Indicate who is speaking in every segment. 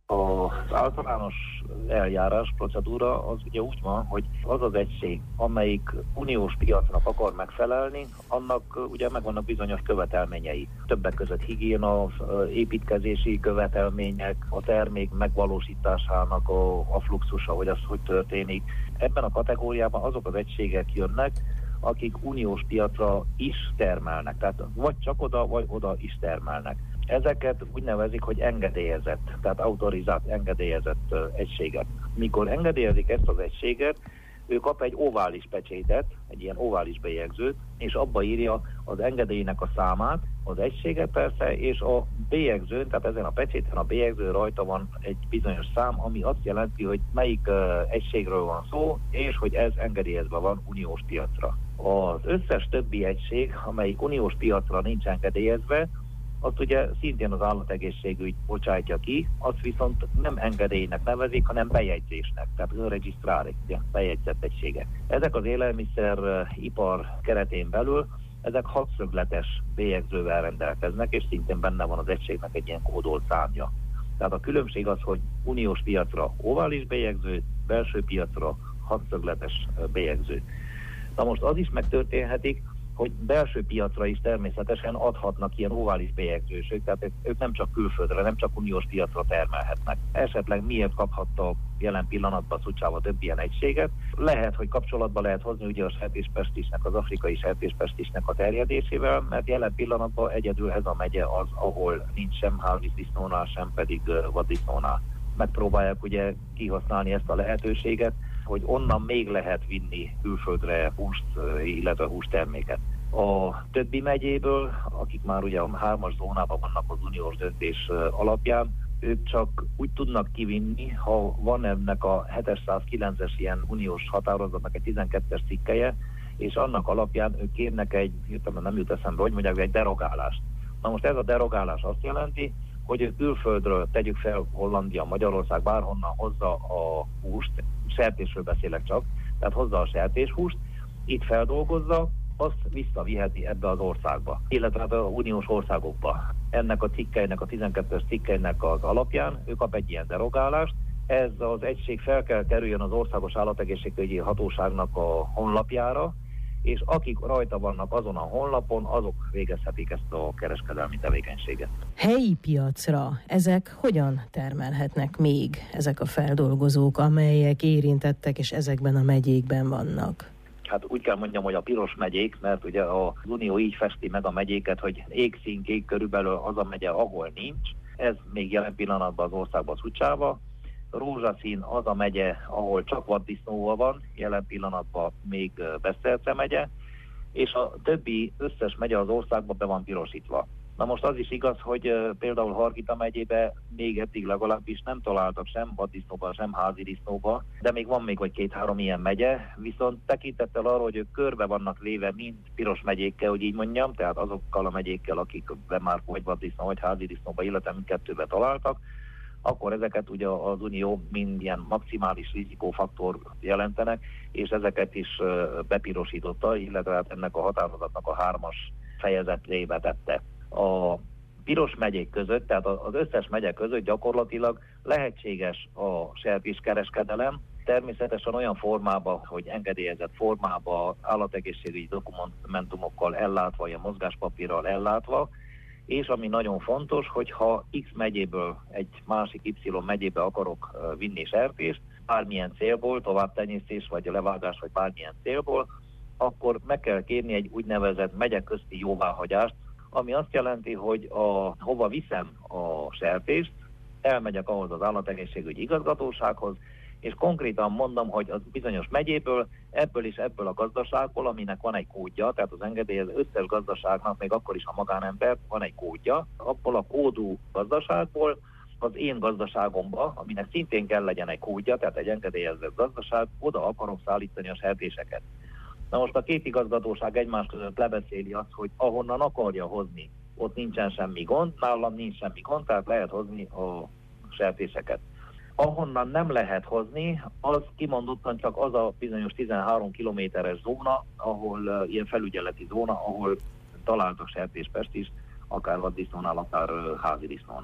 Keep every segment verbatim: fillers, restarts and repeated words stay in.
Speaker 1: Az általános eljárás, procedúra az ugye úgy van, hogy az az egység, amelyik uniós piacnak akar megfelelni, annak ugye megvannak bizonyos követelményei. Többek között higiéna, építkezési követelmények, a termék megvalósításának a, a fluxusa, hogy az hogy történik. Ebben a kategóriában azok az egységek jönnek, akik uniós piacra is termelnek. Tehát vagy csak oda, vagy oda is termelnek. Ezeket úgy nevezik, hogy engedélyezett, tehát autorizált, engedélyezett uh, egységet. Mikor engedélyezik ezt az egységet, ő kap egy ovális pecsétet, egy ilyen ovális bélyegzőt, és abba írja az engedélynek a számát, az egységet persze, és a bélyegzőn, tehát ezen a pecséten a bélyegző rajta van egy bizonyos szám, ami azt jelenti, hogy melyik uh, egységről van szó, és hogy ez engedélyezve van uniós piacra. Az összes többi egység, amelyik uniós piacra nincs engedélyezve, azt ugye szintén az állategészségügy bocsátja ki, azt viszont nem engedélynek nevezik, hanem bejegyzésnek, tehát önregisztrálik, bejegyzett egységek. Ezek az élelmiszeripar keretén belül, ezek hatszögletes bélyegzővel rendelkeznek, és szintén benne van az egységnek egy ilyen kódolt számja. Tehát a különbség az, hogy uniós piacra ovális bélyegző, belső piacra hatszögletes bélyegző. Na most az is megtörténhetik, hogy belső piacra is természetesen adhatnak ilyen ovális bélyegzősök, tehát ők nem csak külföldre, nem csak uniós piacra termelhetnek. Esetleg miért kaphatta jelen pillanatban Szucsáva több ilyen egységet? Lehet, hogy kapcsolatba lehet hozni ugye a sertéspestisnek, az afrikai sertéspestisnek a terjedésével, mert jelen pillanatban egyedül ez a megye az, ahol nincs sem hálóvízdisznónál, sem pedig vaddisznónál. Megpróbálják ugye kihasználni ezt a lehetőséget, hogy onnan még lehet vinni külföldre húst, illetve hústerméket. A többi megyéből, akik már ugye a hármas zónában vannak az uniós döntés alapján, ők csak úgy tudnak kivinni, ha van ennek a heteszázkilences ilyen uniós határozatnak egy tizenkettes cikkelye, és annak alapján ők kérnek egy, hirtelen nem jut eszembe, hogy mondják, egy derogálást. Na most ez a derogálás azt jelenti, hogy külföldről, tegyük fel Hollandia, Magyarország, bárhonnan hozza a húst, sertésről beszélek csak, tehát hozza a sertéshúst, itt feldolgozza, azt visszaviheti ebbe az országba, illetve a uniós országokba. Ennek a cikkeinek, a tizenkettes cikkeinek az alapján ő kap egy ilyen derogálást. Ez az egység fel kell kerüljön az Országos Állategészségügyi Hatóságnak a honlapjára, és akik rajta vannak azon a honlapon, azok végezhetik ezt a kereskedelmi tevékenységet.
Speaker 2: Helyi piacra ezek hogyan termelhetnek még, ezek a feldolgozók, amelyek érintettek és ezekben a megyékben vannak?
Speaker 1: Hát úgy kell mondjam, hogy a piros megyék, mert ugye az Unió így festi meg a megyéket, hogy égszínkék körülbelül az a megye, ahol nincs. Ez még jelen pillanatban az országban Szucsáva. Rózsaszín az a megye, ahol csak vaddisznóval van, jelen pillanatban még Beszterce megye, és a többi összes megye az országban be van pirosítva. Na most az is igaz, hogy például Hargita megyébe még eddig legalábbis nem találtak sem vaddisznóba, sem házidisznóba, de még van még vagy két-három ilyen megye, viszont tekintettel arra, hogy ők körbe vannak véve mind piros megyékkel, hogy így mondjam, tehát azokkal a megyékkel, akikben már vagy vaddisznó, vagy házidisznóba, illetve mindkettőbe találtak, akkor ezeket ugye az Unió mind ilyen maximális rizikófaktor jelentenek, és ezeket is bepirosította, illetve hát ennek a határozatnak a hármas fejezetébe tette. A piros megyék között, tehát az összes megye között gyakorlatilag lehetséges a sertéskereskedelem, természetesen olyan formában, hogy engedélyezett formában, állategészségügyi dokumentumokkal ellátva, ilyen mozgáspapírral ellátva, és ami nagyon fontos, hogy ha X megyéből egy másik Y megyébe akarok vinni sertést, bármilyen célból, továbbtenyésztés, vagy levágás, vagy bármilyen célból, akkor meg kell kérni egy úgynevezett megye közti jóváhagyást, ami azt jelenti, hogy a, hova viszem a sertést, elmegyek ahhoz az állategészségügyi igazgatósághoz, és konkrétan mondom, hogy az bizonyos megyéből, ebből és ebből a gazdaságból, aminek van egy kódja, tehát az engedélyező összes gazdaságnak, még akkor is a magánember, van egy kódja, abból a kódú gazdaságból az én gazdaságomba, aminek szintén kell legyen egy kódja, tehát egy engedélyezett gazdaság, oda akarom szállítani a sertéseket. Na most a két igazgatóság egymás között lebeszéli azt, hogy ahonnan akarja hozni, ott nincsen semmi gond, nálam nincs semmi gond, tehát lehet hozni a sertéseket. Ahonnan nem lehet hozni, az kimondottan csak az a bizonyos tizenhárom kilométeres zóna, ahol uh, ilyen felügyeleti zóna, ahol találtak sertéspest is, akár vaddisznónál, akár uh, házidisznónál.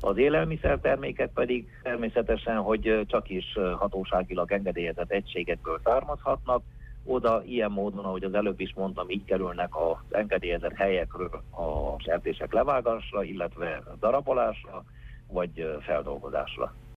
Speaker 1: Az élelmiszertermékek pedig természetesen, hogy csak is hatóságilag engedélyezett egységekből származhatnak. Oda ilyen módon, ahogy az előbb is mondtam, így kerülnek az engedélyezett helyekről a sertések levágásra, illetve darabolásra, vagy feldolgozásra.